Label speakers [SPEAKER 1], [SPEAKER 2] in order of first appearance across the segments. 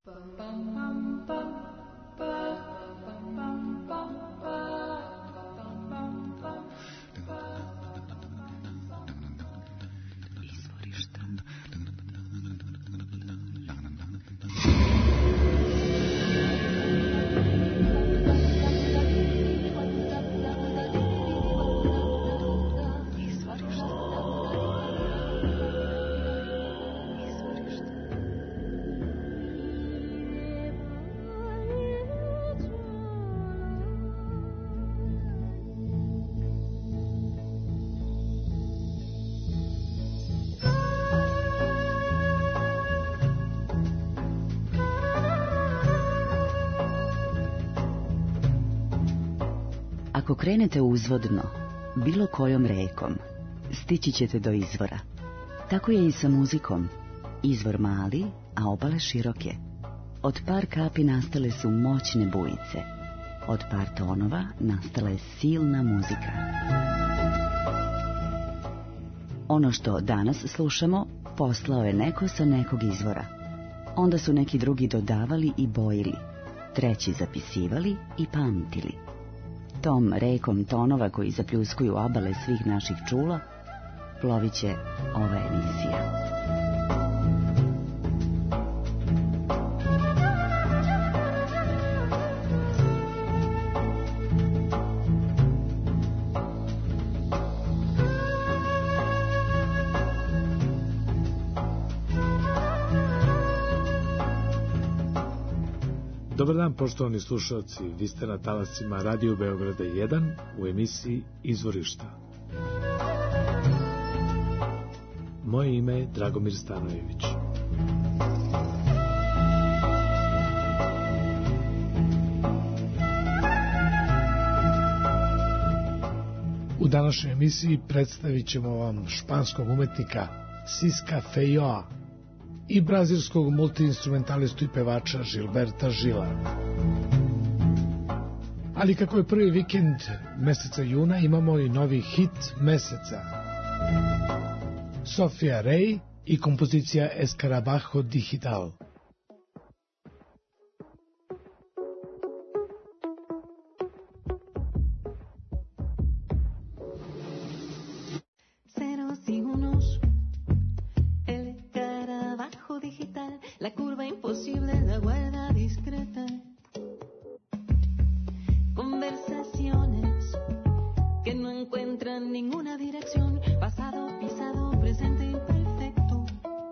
[SPEAKER 1] Ako krenete uzvodno, bilo kojom rekom, stići ćete do izvora. Tako je i sa muzikom. Izvor mali, a obale široke. Od par kapi nastale su moćne bujice. Od par tonova nastala je silna muzika. Ono što danas slušamo, poslao je neko sa nekog izvora. Onda su neki drugi dodavali i bojili, treći zapisivali i pamtili. Tom rekom tonova koji zapljuskuju obale svih naših čula, plovit će ova emisija.
[SPEAKER 2] Dobar dan, poštovani slušalci, vi ste na talasima Radio Beograda 1 u emisiji Izvorišta. Moje ime je Dragomir Stanojević. U današnjoj emisiji predstavit ćemo vam španskog umetnika Siska Fejoa i brazilskog multiinstrumentalistu i pevača Gilberta Gila. Ali kako je prvi vikend meseca juna, imamo i novi hit meseca. Sofia Rey i kompozicija Escarabajo Digital.
[SPEAKER 3] La curva imposible, la guarda discreta. Conversaciones que no encuentran ninguna dirección. Pasado, pisado, presente imperfecto.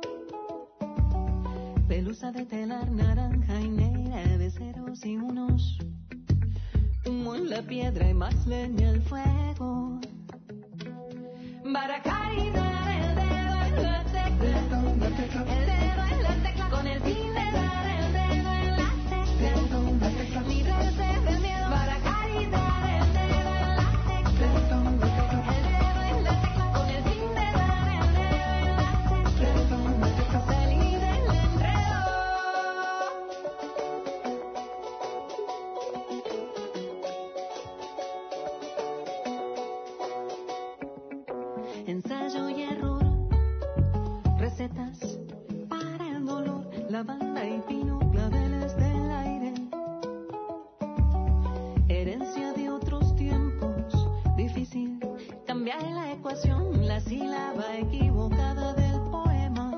[SPEAKER 3] Pelusa de telar naranja y negra de ceros y unos. Humo en la piedra y más leña al fuego. Para acariciar el dedo en la tecla. El dedo en la tecla con el fin de dar el dedo en la tecla. Librarse del miedo para acariciar el dedo en la tecla. El dedo en la tecla con el fin de dar el dedo en la tecla. Salir del enredo. Ensayo y error. Recetas para el dolor, lavanda y pino, claveles del aire. Herencia de otros tiempos, difícil cambiar la ecuación, la sílaba equivocada del poema.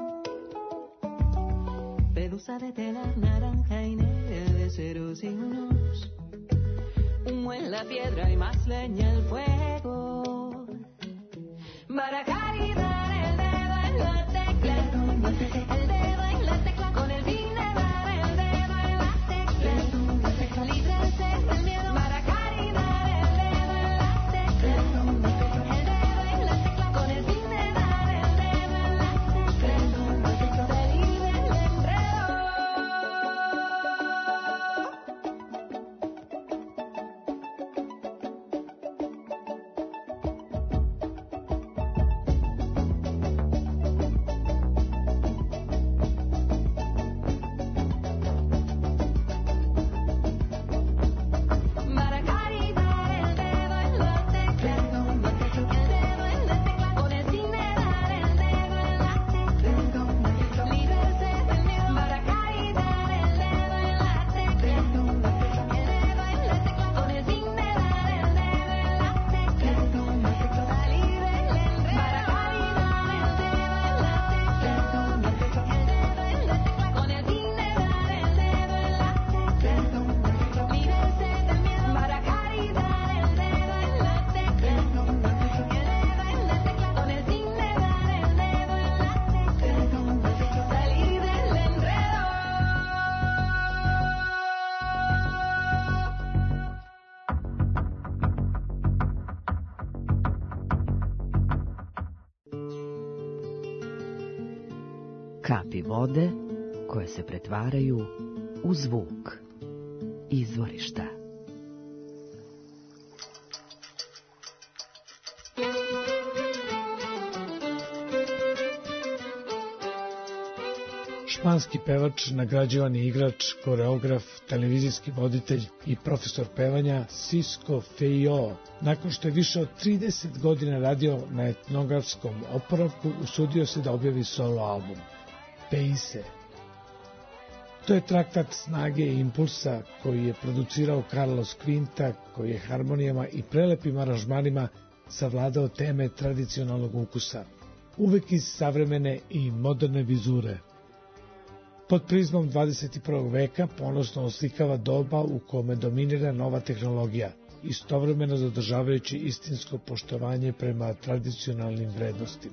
[SPEAKER 3] Pelusa de tela naranja y negra de ceros y unos. Humo en la piedra y más leña al fuego. Para acariciar el dedo en la tecla. El dedo en la tecla con el fin de dar el dedo en la tecla. Librarse del miedo para acariciar el dedo en la tecla. El dedo en la tecla con el fin de dar el dedo en la tecla. Salir del enredo.
[SPEAKER 1] Kapi vode koje se pretvaraju u zvuk. Izvorišta.
[SPEAKER 2] Španski pevač, nagrađivani igrač, koreograf, televizijski voditelj i profesor pevanja Cisco Feio, nakon što je više od 30 godina radio na etnografskom oporavku, usudio se da objavi solo album Paíse. To je traktat snage i impulsa koji je producirao Carlos Quinta, koji je harmonijama i prelepim aranžmanima savladao teme tradicionalnog ukusa, uvek iz savremene i moderne vizure. Pod prizmom 21. veka ponosno oslikava doba u kome dominira nova tehnologija, istovremeno zadržavajući istinsko poštovanje prema tradicionalnim vrednostima.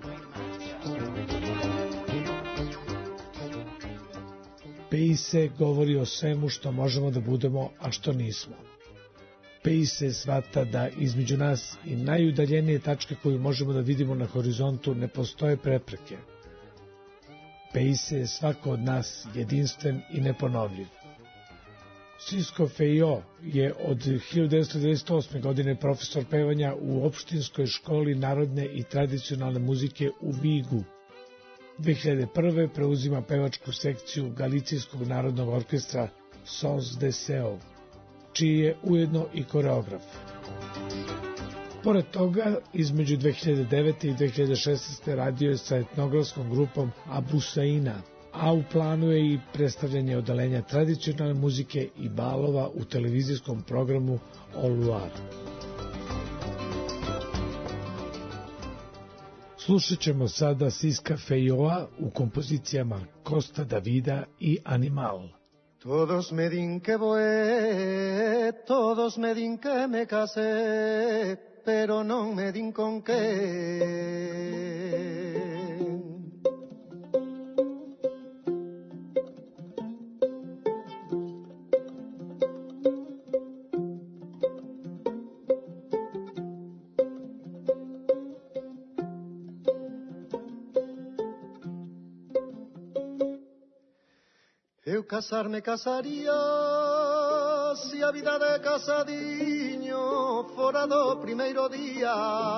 [SPEAKER 2] Paíse govori o svemu što možemo da budemo, a što nismo. Paíse shvata da između nas i najudaljenije tačke koju možemo da vidimo na horizontu ne postoje prepreke. Paíse je svako od nas jedinstven i neponovljiv. Cisco Feio je od 1998. godine profesor pevanja u opštinskoj školi narodne i tradicionalne muzike u Vigu. 2001. preuzima pevačku sekciju Galicijskog narodnog orkestra Sons de Seu, čiji je ujedno i koreograf. Pored toga, između 2009. i 2016. radio je sa etnografskom grupom Abusaina, a u planu je i predstavljanje odalenja tradicionalne muzike i balova u televizijskom programu Au Loir. Slušat ćemo sada Cisca Feioa u kompozicijama Costa Davida i Animal.
[SPEAKER 4] Todos me din que voy, todos me din que me casé, pero non me din con qué. Eu casar-me casaría se a vida de casadiño fora do primeiro día,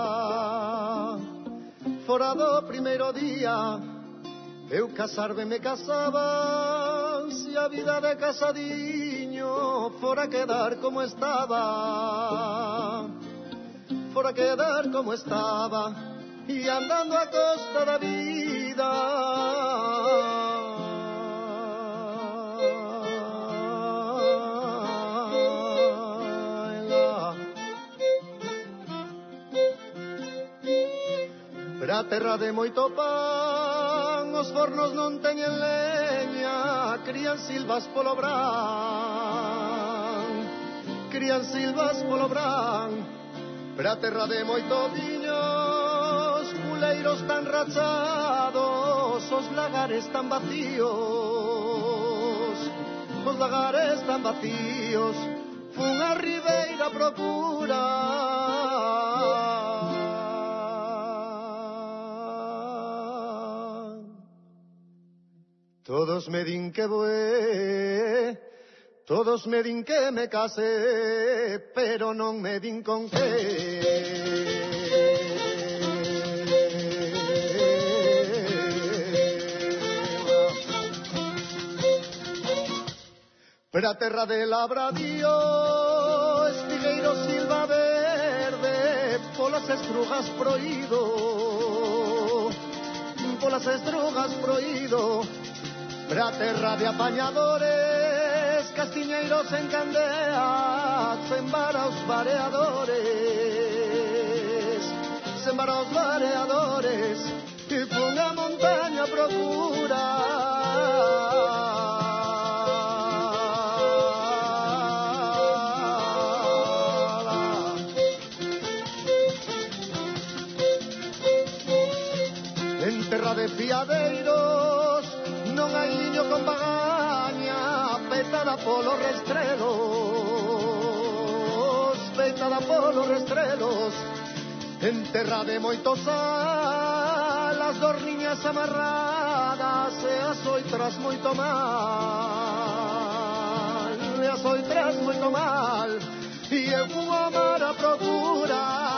[SPEAKER 4] fora do primeiro día. Eu casar-me me casaba se a vida de casadiño fora quedar como estaba, fora quedar como estaba, e andando a costa da vida. Pra terra de moito pan, os fornos non teñen leña, crían silvas polo brán, crían silvas polo brán. Pra terra de moito viño, os muleiros tan rachados, os lagares tan vacíos, os lagares tan vacíos, fun a ribeira a procurar. Todos me din que voy, todos me din que me casé, pero non me din con qué. Pra terra de labradío, espigueiro silva verde, polas estrugas proído, polas estrugas proído. Pra terra de apañadores, castiñeiros en candea, sembara os vareadores, sembara os vareadores, e fun a montaña a procurar. En terra de fiadeiros, non hai niño con pagaña, petada polos restrelos, petada polos restrelos. En terra de moitos sal, as dorniñas amarradas, amada, seas outras moito mal, e eu vou amar a procura.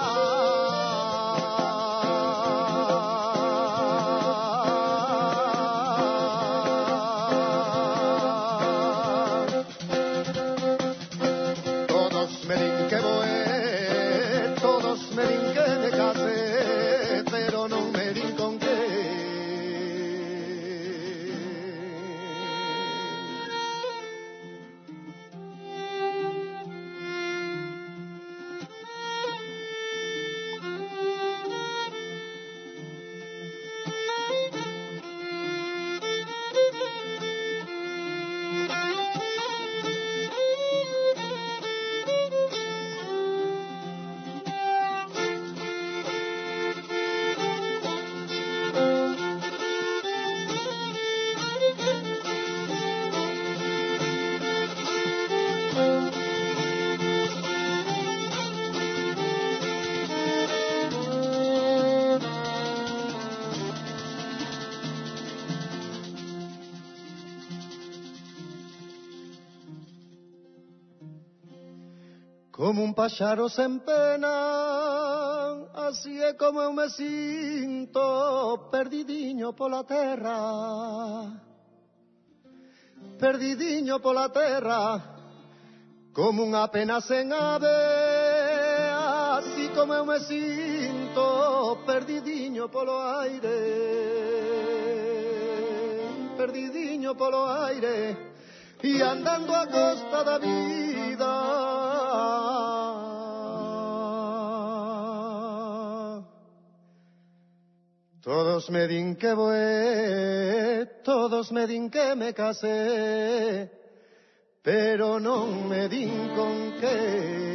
[SPEAKER 4] Como un páxaro sen pena, así é como eu me sinto, perdidiño pola terra, como unha pena sen ave, así como eu me sinto, perdidiño polo aire, e andando a costa da vida. Todos me din que voé, todos me din que me casé, pero non me din con que.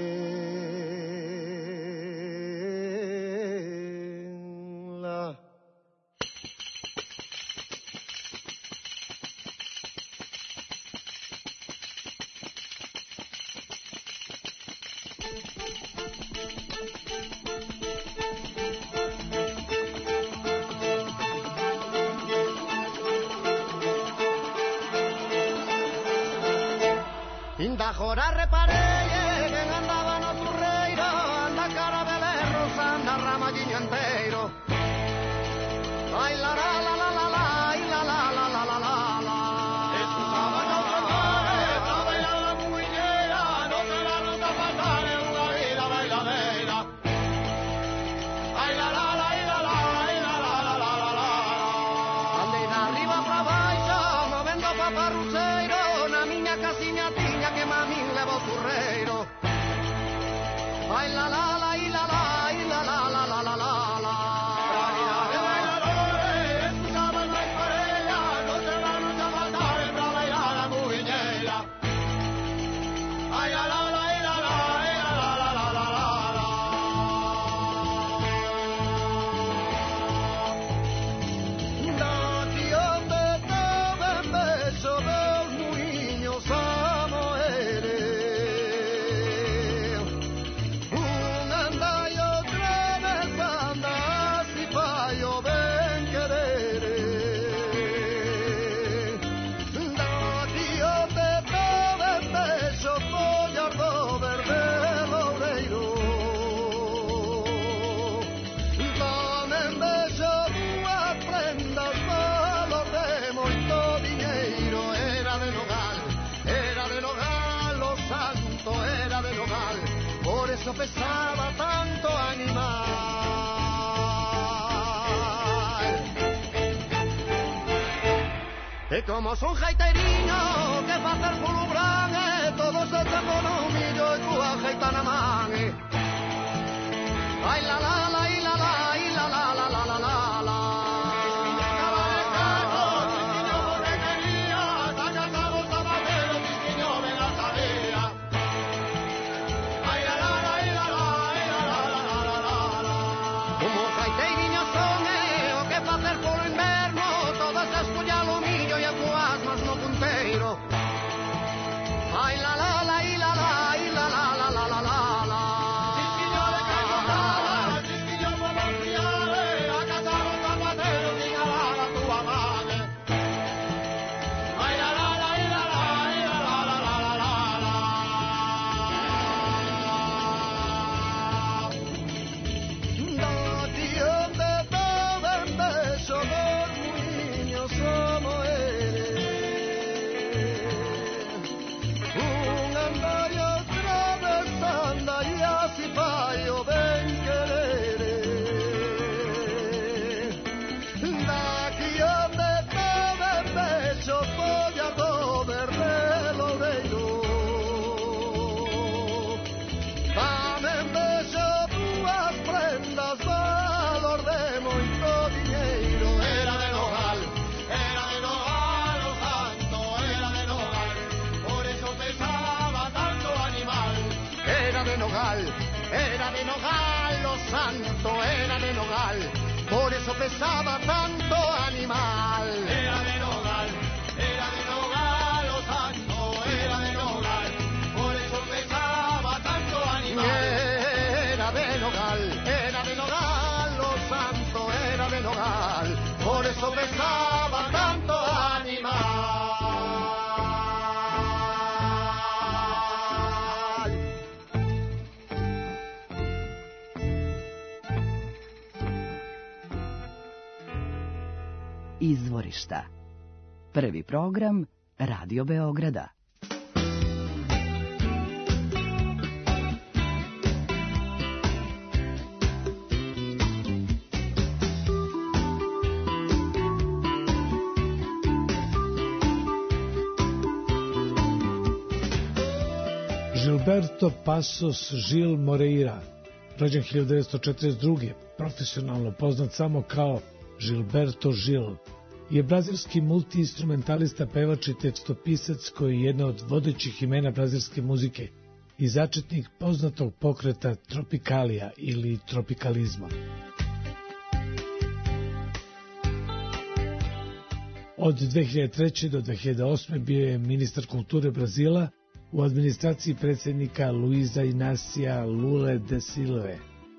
[SPEAKER 4] Indajora reparei, quen andaba no turreiro, anda carabelerros, anda ramalliño enteiro. Ai la la la la la la, ai la la la la la la la. Escusaba no traballar, traballar la muñeira, no será nota fatal, é unha vida bailadeira. Ai la la la, ai la la, ai la la la la la la. Andei de arriba pra baixo, movendo paparrucheiro, na miña casiña que mamín levo turreiro. Ai la la la, i la la, i la la la la la la la. Travidade bailadores, escuchaban máis parella, no serán os avatares pra bailar a muiñeira. Ai la la la, i la la, i la la la la la la la. Daqui onde te ven beso dos muiños eso pesaba tanto animal. E como son jaiteiriño que facer polo gran, todo se te pone un millo e tú ajeita na man. Ai la la la, i la la, i la la la la la la la. era de nogal, lo santo era de nogal, por eso pesaba tanto animal. Era de nogal, lo santo era de nogal, por eso pesaba tanto animal. Era de nogal, lo santo era de nogal, por eso pesaba tanto animal.
[SPEAKER 1] Izvorišta. Prvi program Radio Beograda.
[SPEAKER 2] Gilberto Passos Gil Moreira, rođen 1942. Profesionalno poznat samo kao Gilberto Gil, je brazilski multiinstrumentalista, pevač i tekstopisac koji je jedna od vodećih imena brazilske muzike i začetnik poznatog pokreta tropikalija ili tropikalizma. Od 2003. do 2008. bio je ministar kulture Brazila u administraciji predsjednika Luiza Inácia Lula da Silve.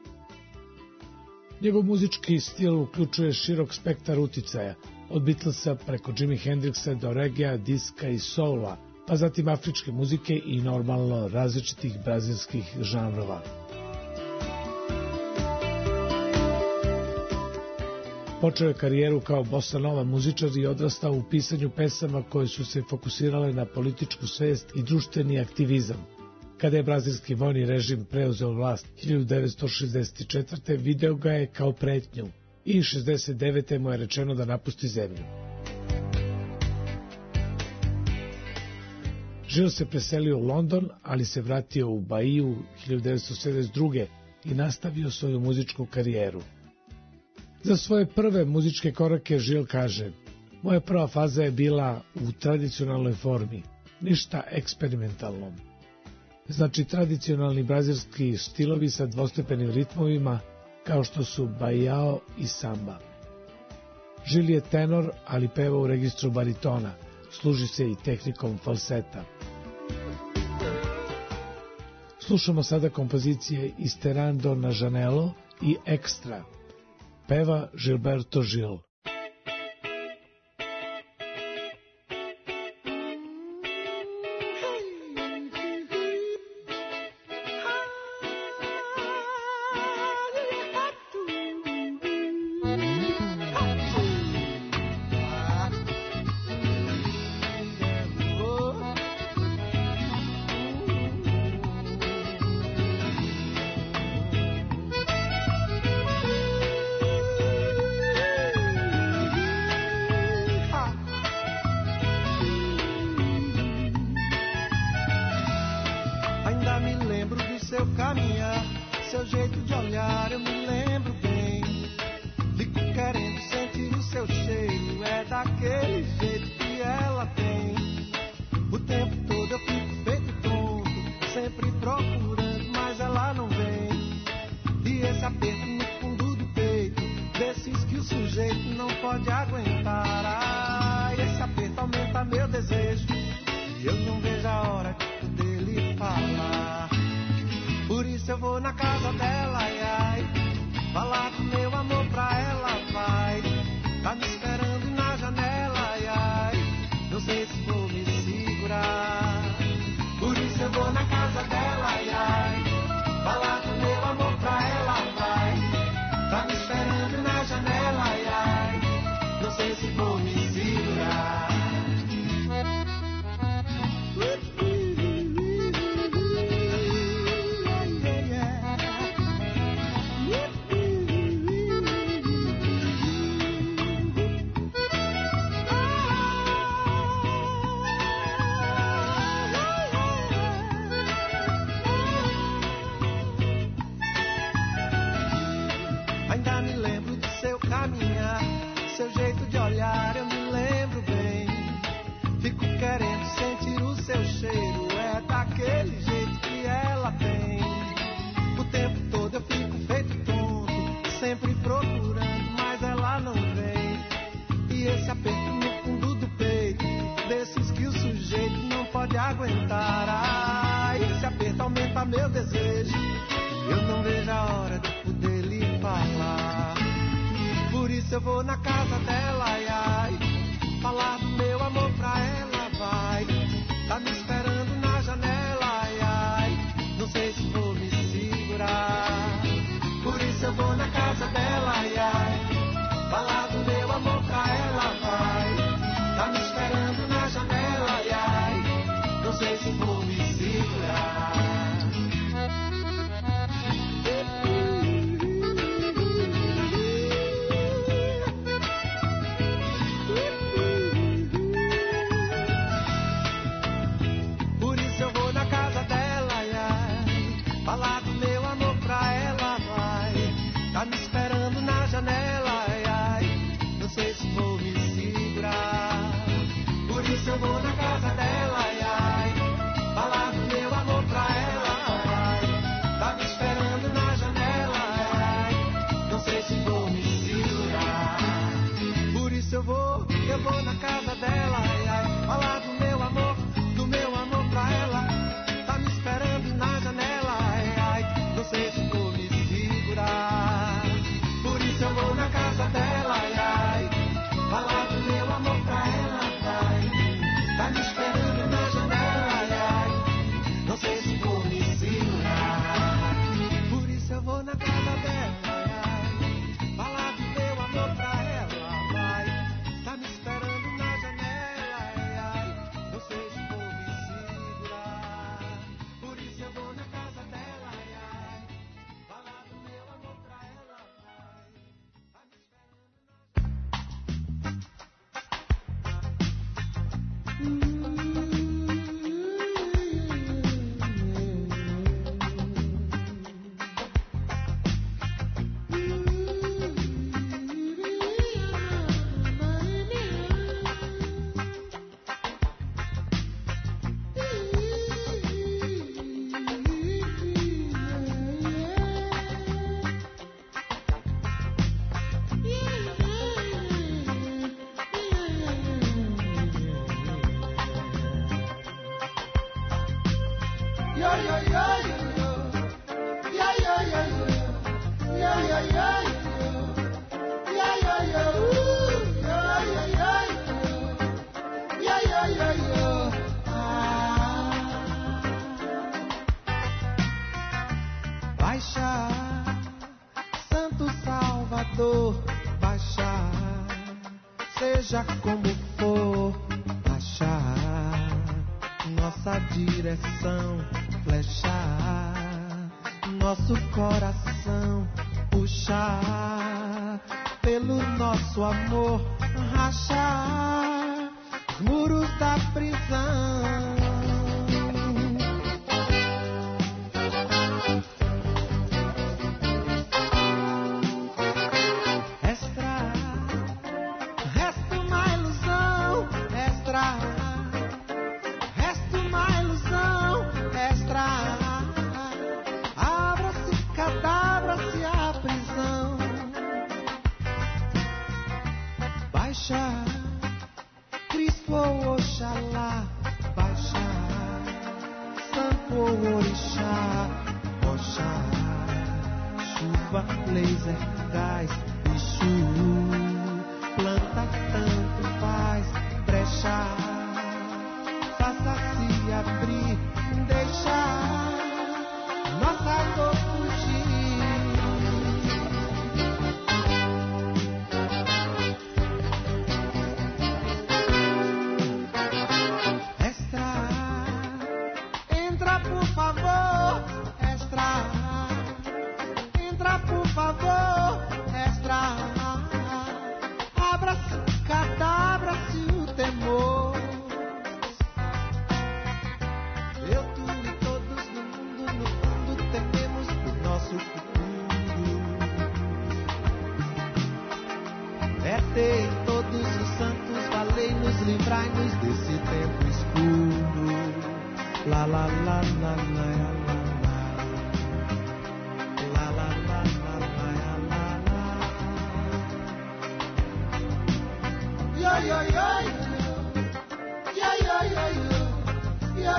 [SPEAKER 2] Njegov muzički stil uključuje širok spektar uticaja, od Beatlesa preko Jimi Hendrixa do reggaea, diska i soula, pa zatim afričke muzike i normalno različitih brazilskih žanrova. Počeo je karijeru kao bossa nova muzičar i odrastao u pisanju pesama koje su se fokusirale na političku svest i društveni aktivizam. Kada je brazilski vojni režim preuzeo vlast 1964. video ga je kao pretnju i 1969. mu je rečeno da napusti zemlju. Gil se preselio u London, ali se vratio u Bahiju 1972. i nastavio svoju muzičku karijeru. Za svoje prve muzičke korake Gil kaže: moja prva faza je bila u tradicionalnoj formi, ništa eksperimentalno. Znači tradicionalni brazilski stilovi sa dvostepenim ritmovima kao što su baiao i samba. Gil je tenor, ali peva u registru baritona, služi se i tehnikom falseta. Slušamo sada kompozicije Isterando na Janelo i Extra. Peva Gilberto Gil.
[SPEAKER 5] Querendo sentir o seu cheiro, é daquele jeito que ela tem.
[SPEAKER 4] pode aguentar. Ai, esse aperto aumenta meu desejo. Eu não vejo a hora de poder lhe falar. Por isso eu vou na casa dela, ai, ai, falar do meu amor pra ela, vai. Tá me esperando na janela, ai, ai, não sei se vou me segurar. Por isso eu vou na casa dela, ai, ai, falar do meu amor pra ela, vai. Tá me esperando na janela, ai, ai, não sei se vou me segurar. Por isso eu vou na casa dela, ai, ai, falar do meu amor pra ela, vai. Tá me esperando na janela, ai, ai, não sei se vou me segurar. Por isso eu vou na casa dela, ai, ai, falar do meu amor pra ela, ai. Tá me esperando na janela, ai, ai, não sei se vou me segurar. Por isso eu vou na casa dela, ai, ai, falar do meu amor pra ela. Tá me esperando na janela, ai, ai, não sei se vou me segurar. Por isso eu vou na casa dela, ai, ai, falar do meu amor pra ela, vai. Tá me esperando na janela, ai, ai, não sei se vou me segurar. Por isso eu vou na casa dela, ai, ai, falar do meu amor pra ela, vai. Tá me esperando na janela, ai, ai, não sei se vou me segurar. Por isso eu vou na casa dela, ai, ai, falar do meu amor pra ela, vai. Tá me esperando na Baixa, Santo Salvador, baixa, seja como for, baixa, nossa direção, flecha, nosso coração, puxa, pelo nosso amor, racha, os muros da prisão. Baixa, Cristo ou Oxalá, baixa, Santo ou Orixá, rocha, chuva, laser, gás, bicho, planta, tanto faz, brecha, faça-se abrir, deixa nossa dor fugir. Todos os santos, valei-nos, livrai-nos desse tempo escuro. La la la la la la la la la la la la. Yo yo yo yo yo yo yo yo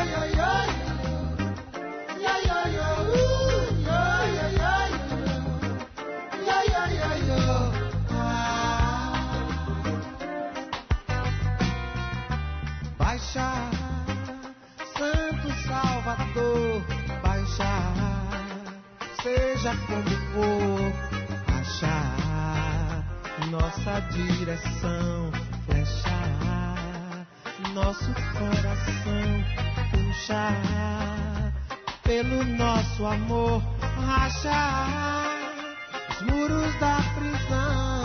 [SPEAKER 5] achar, seja como for, achar nossa direção, flechar nosso coração, puxar pelo nosso amor, rachar os muros da prisão.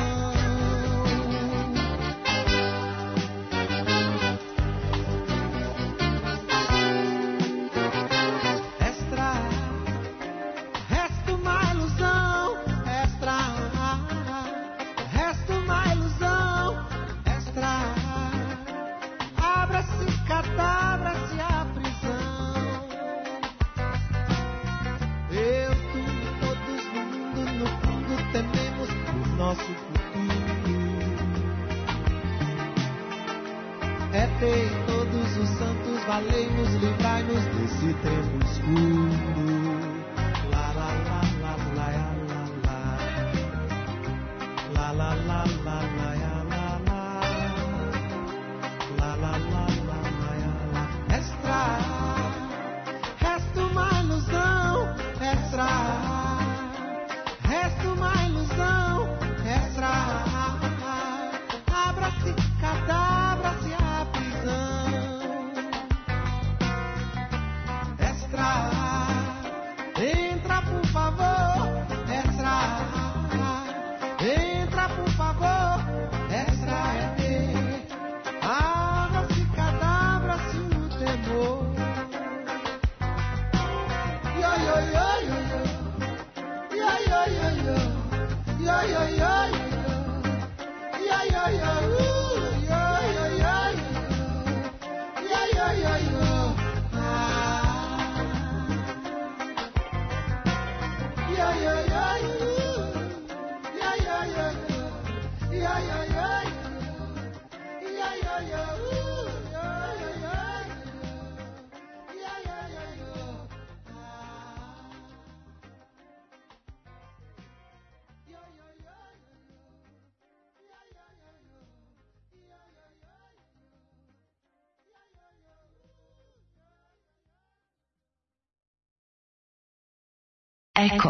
[SPEAKER 5] Nosso futuro é ter todos os santos, valei-nos, livrai-nos desse tempo escuro. La la la la la la la la la la la la la la. Extra, resta uma ilusão, extra, resta uma ilusão. Abra-se, cadabra-se a prisão. Extra, entra por favor. Extra, entra por favor. Extra, abra-se, cadabra-se o temor. Yo, yo, yo, yo, yo. Yo, yo, yo, yo. Yo, yo, yo, yo. Yeah, yeah, yeah, ooh, yeah, yeah, yeah, yeah, yeah, yeah, yeah, ah, yeah, yeah, yeah, yeah, yeah, yeah, yeah, yeah, yeah, yeah, yeah, yeah, yeah, ooh, yeah, yeah, yeah, yeah, yeah, yeah, yeah, ah, yeah, yeah, yeah.
[SPEAKER 1] Eko.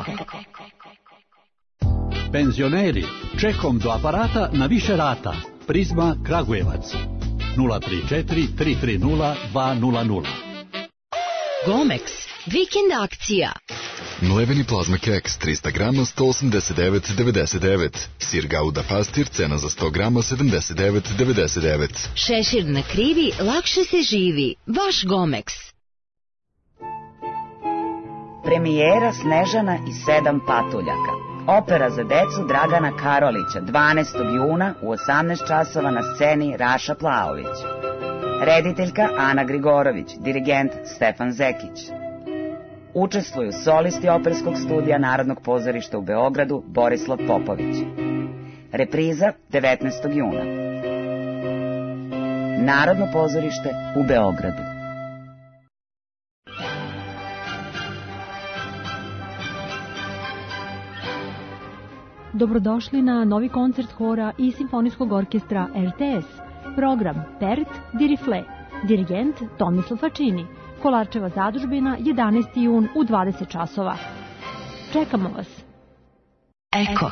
[SPEAKER 6] Penzioneri, čekom do aparata na više rata. Prizma Kragujevac 034 330 200.
[SPEAKER 7] Gomex, vikend akcija.
[SPEAKER 8] Mleveni plazma keks 300 grama 189,99. Sir Gouda pastir cena za 100 grama 79,99.
[SPEAKER 7] Šešir na krivi, lakše se živi. Vaš Gomex.
[SPEAKER 1] Premijera Snežana i 7 patuljaka. Opera za decu Dragana Karolića 12. juna u 18 časova na sceni Raša Plaović. Rediteljka Ana Grigorović, dirigent Stefan Zekić. Učestvuju solisti Operskog studija Narodnog pozorišta u Beogradu Borislav Popović. Repriza 19. juna. Narodno pozorište u Beogradu.
[SPEAKER 9] Dobrodošli na novi koncert hora i simfonijskog orkestra RTS. Program Pert di Rifle. Dirigent Tomislav Fačini. Kolarčeva zadužbina 11. jun u 20 časova. Čekamo vas.
[SPEAKER 1] Eko.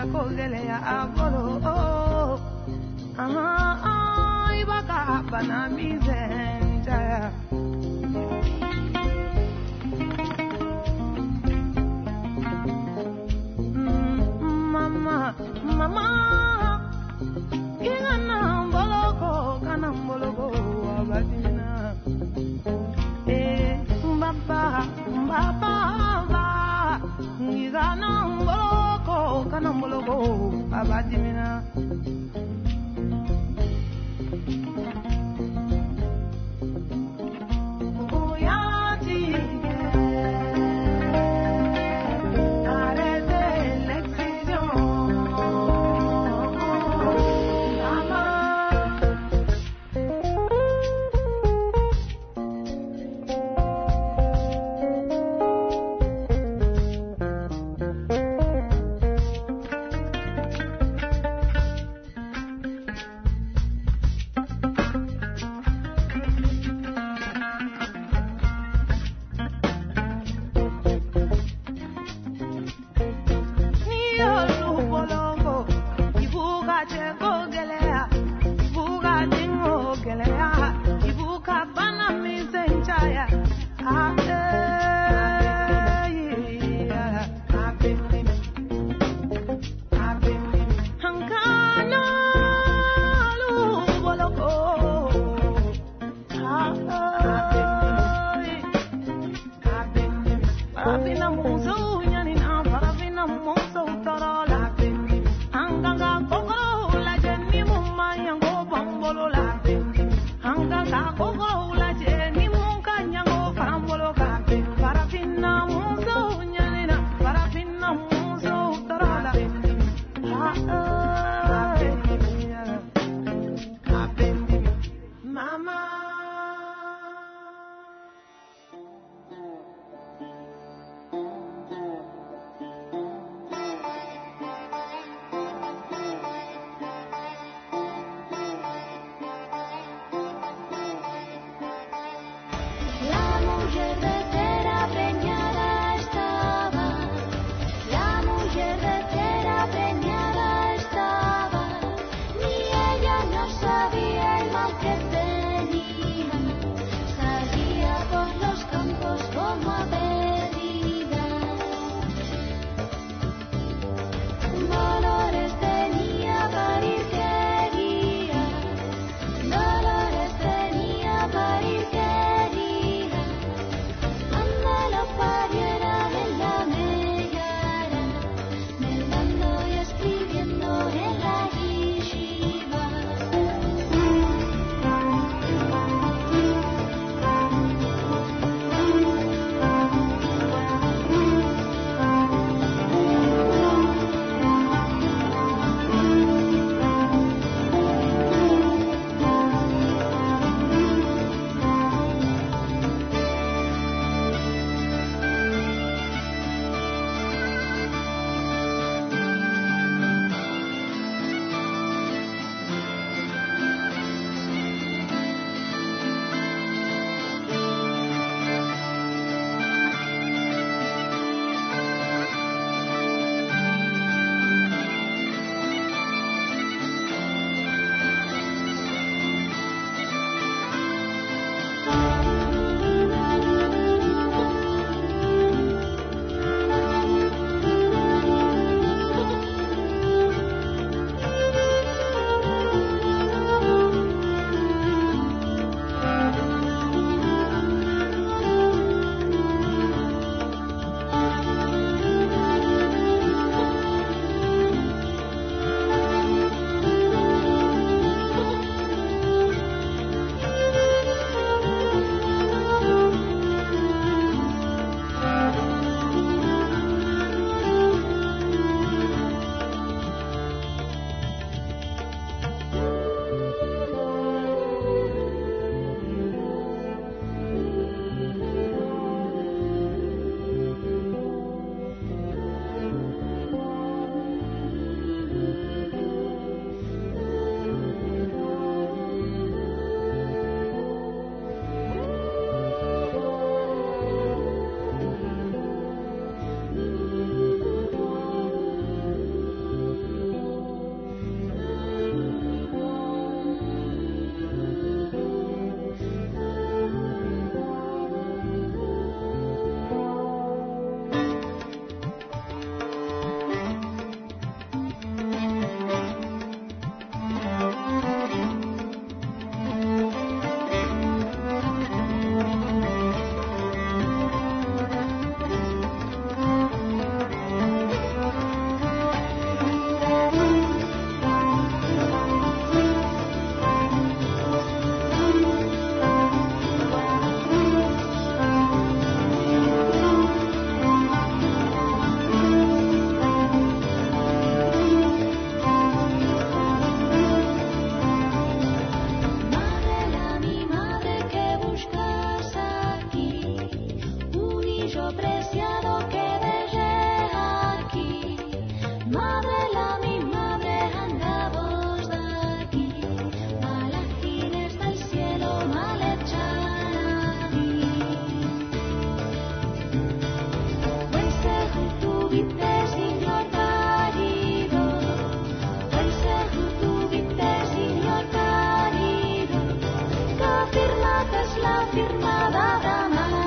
[SPEAKER 5] kogele abolo ay baka bana mizenta mama ingana boloko abadina baba ingana boloko abadina
[SPEAKER 3] la firma d'Avramo.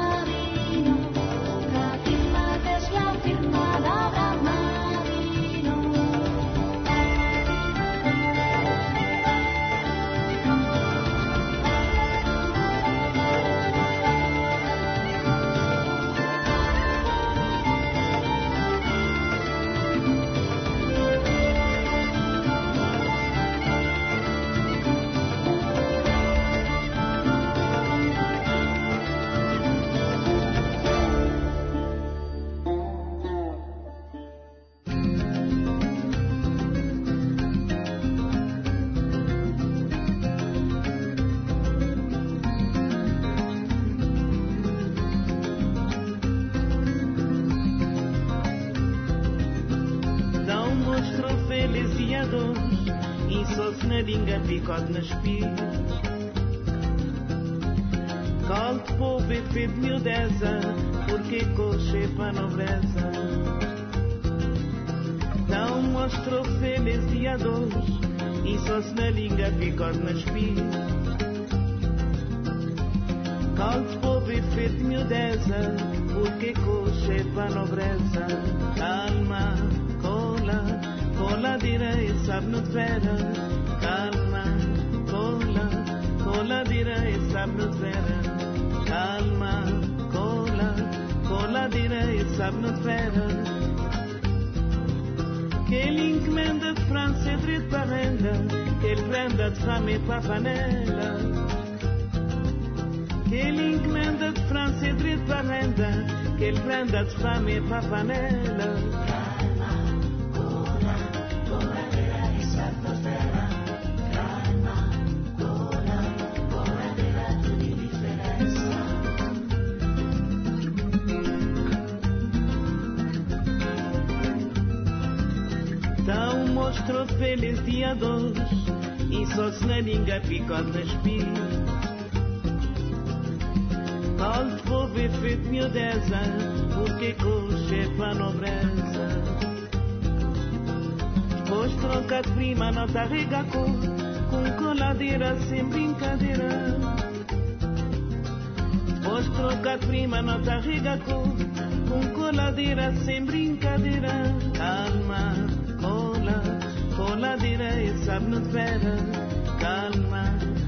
[SPEAKER 10] Dinga picot na espia Calt pove fed miudeza Porque coxe pa nobreza Não mostrou feliz dia dois E só se na língua picot na espia Calt pove fed miudeza Porque coxe pa nobreza Calma, cola direi sabe no vera Calma, cola direi sabe no vera Calma, cola direi sabe no vera Que l'incomenda de França é direito para renda Que ele prenda de fame para a panela Que l'incomenda de França é direito para renda Que ele prenda de fame para a panela Mostro feliz dia dois E só se na língua picot na espia Alto vou ver feito miudeza Porque coxe pa nobreza Depois troca de prima nota rega cor Com coladeira sem brincadeira Depois troca de prima nota rega cor Com coladeira sem brincadeira Calma, cola direi sabe no vera Calma,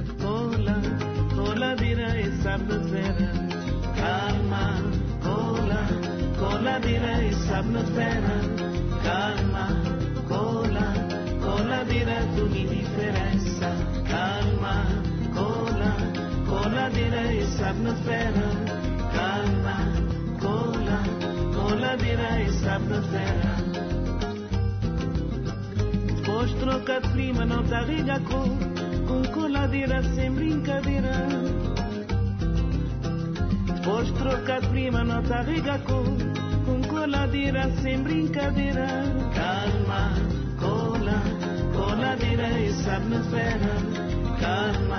[SPEAKER 10] cola direi sabe no vera Calma, cola direi sabe no vera Calma, cola direi tu mi differenza Calma, cola direi sabe no vera Calma, cola direi sabe no vera Depois troca de prima não tá riga com coladeira sem brincadeira Depois troca de prima não tá riga com coladeira sem brincadeira Calma, coladeira e sabe na fera Calma,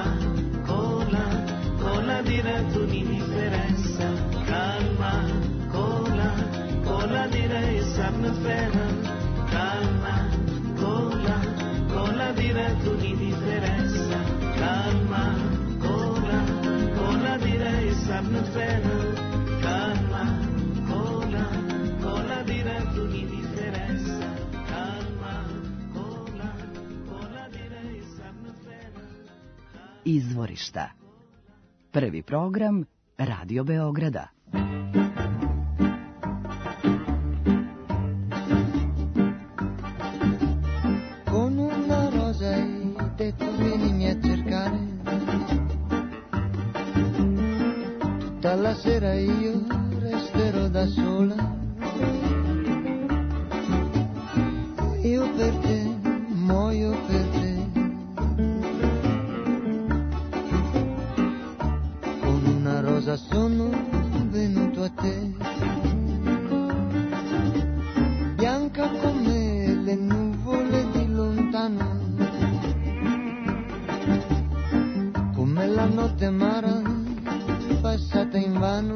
[SPEAKER 10] coladeira tu nem diferença Calma, coladeira e sabe na fera Calma, coladeira tu nem diferença Calma, coladeira e sabe na fera Calma, coladeira tu nem diferença Calma, coladeira e sabe na fera
[SPEAKER 1] Izvorišta. Prvi program Radio Beograda.
[SPEAKER 5] Con una rosa hai detto vienimi a cercare Tutta la sera io resterò da sola Io per te, muoio per te Con una rosa sono venuto a te Bianca come le nuvole di lontano Come la notte amara passata in vano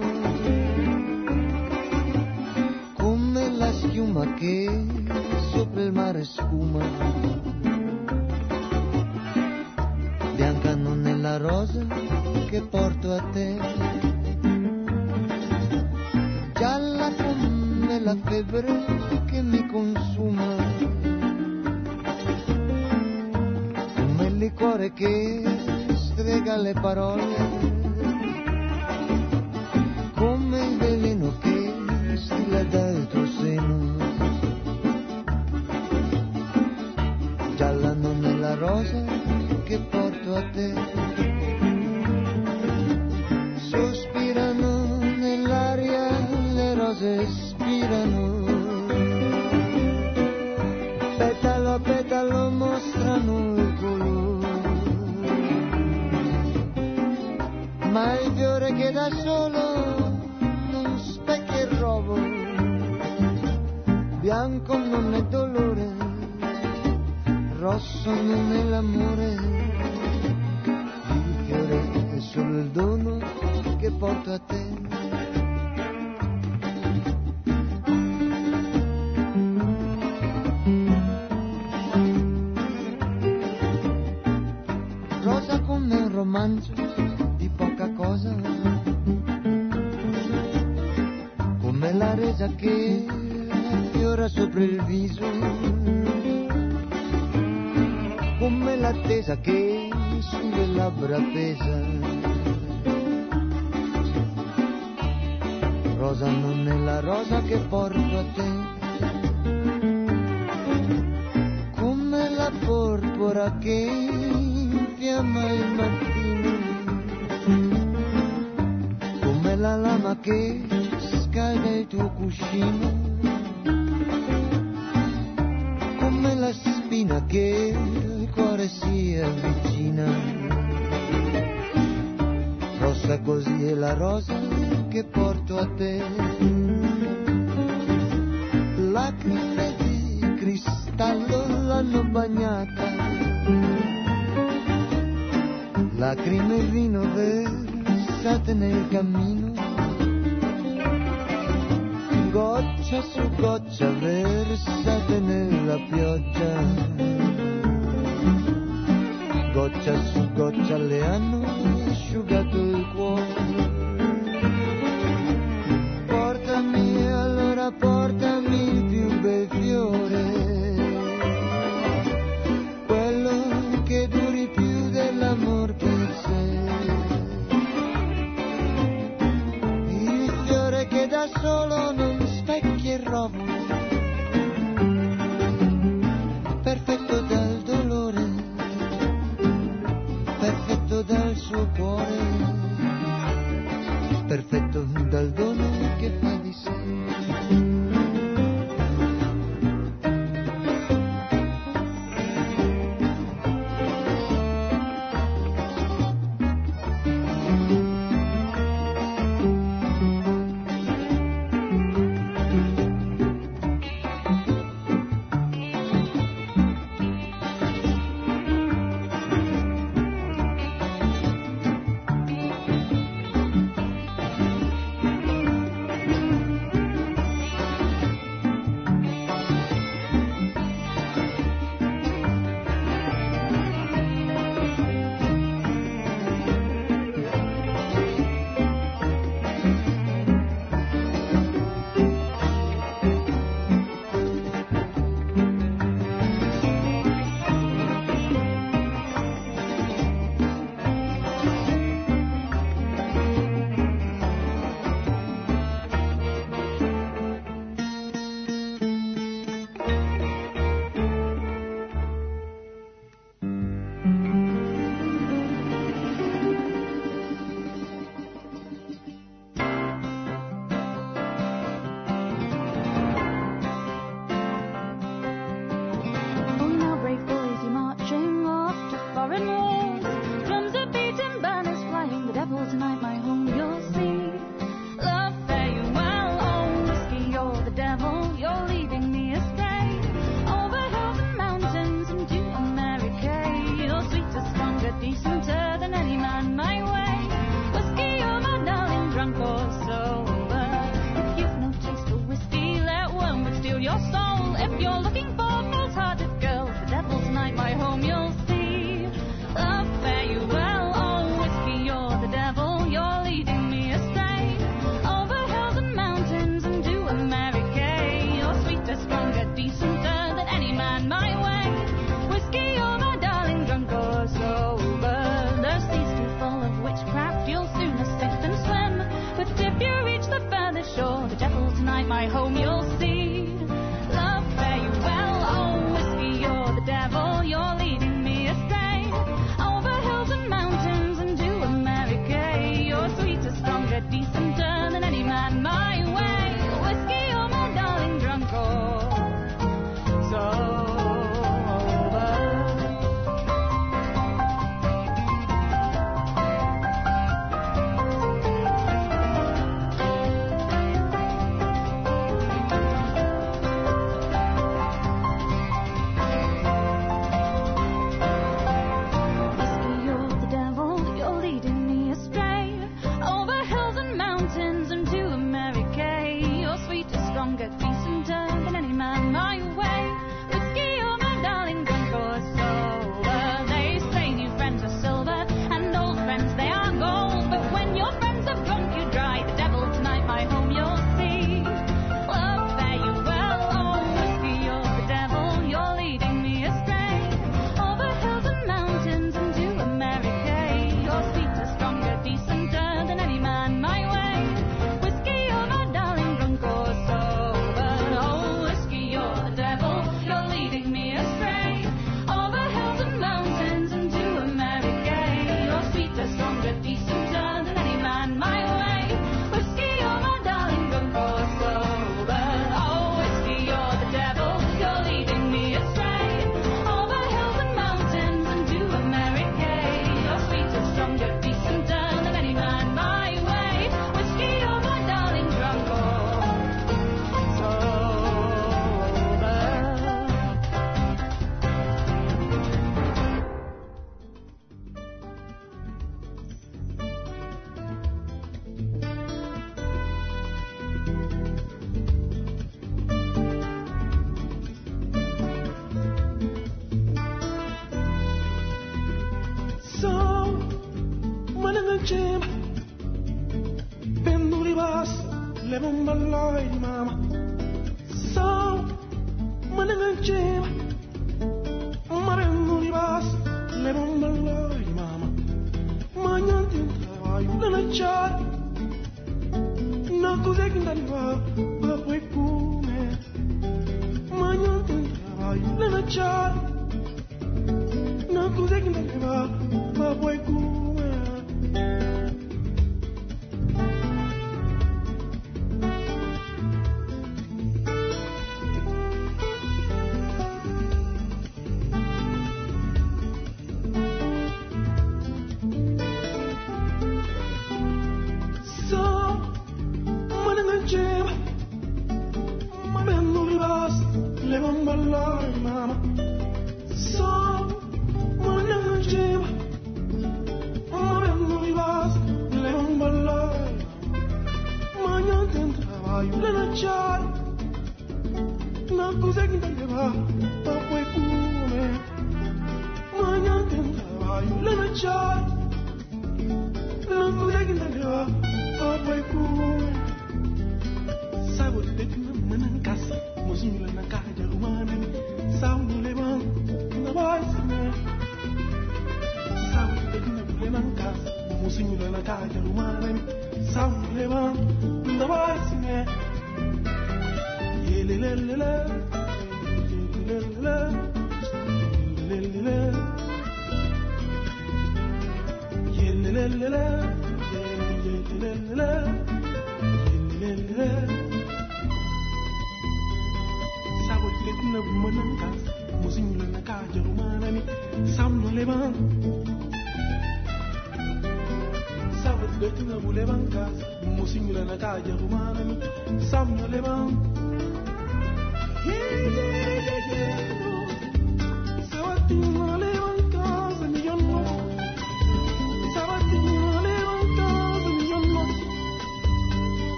[SPEAKER 5] Come la schiuma che sopra il mare sfuma Bianca non è la rosa che porto a te, gialla come la febbre che mi consuma, come il liquore che strega le parole, come il veleno che stilla dal tuo seno, gialla non è la rosa che porto a te, sospirano nell'aria le rose, spirano, petalo a petalo mostrano il colore, ma il fiore che da solo non specchia il rovo, bianco non è dolore, rosso non è l'amore, il fiore è solo il dono che porto a te. Rosa come un romanzo di poca cosa, come la resa che affiora sopra il viso, come l'attesa che sulle labbra pesa. Rosa non è la rosa che porto a te, come la porpora che infiamma il mattino, come la lama che scalda il tuo cuscino, come la spina che il cuore si avvicina. Rossa così è la rosa che porto a te, lacrime di cristallo l'hanno bagnata, lacrime e vino versate nel cammino, goccia su goccia versate nella pioggia, goccia su goccia le hanno asciugato il cuore. Portami allora, portami il più bel fiore, quello che duri più dell'amor per sé, il fiore che da solo non specchia il rovo, perfetto manangcema penduli bas le bombalai mama sao manangcema marenduli bas le bombalai mama manyantin trabalho na char na coisa que não vai para poder comer manyantin trabalho na char na coisa que não vai para poder comer.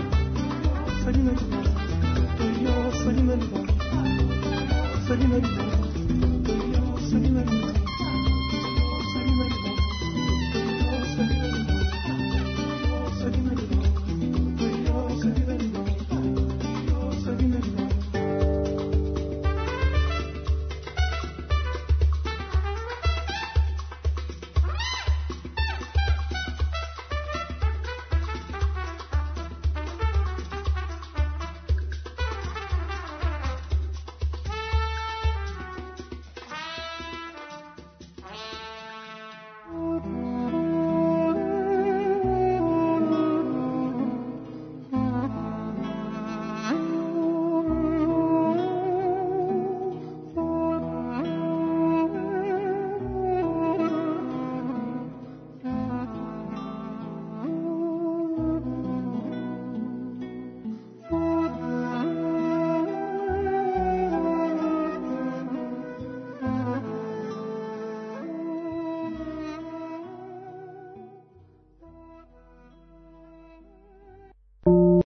[SPEAKER 11] Sabina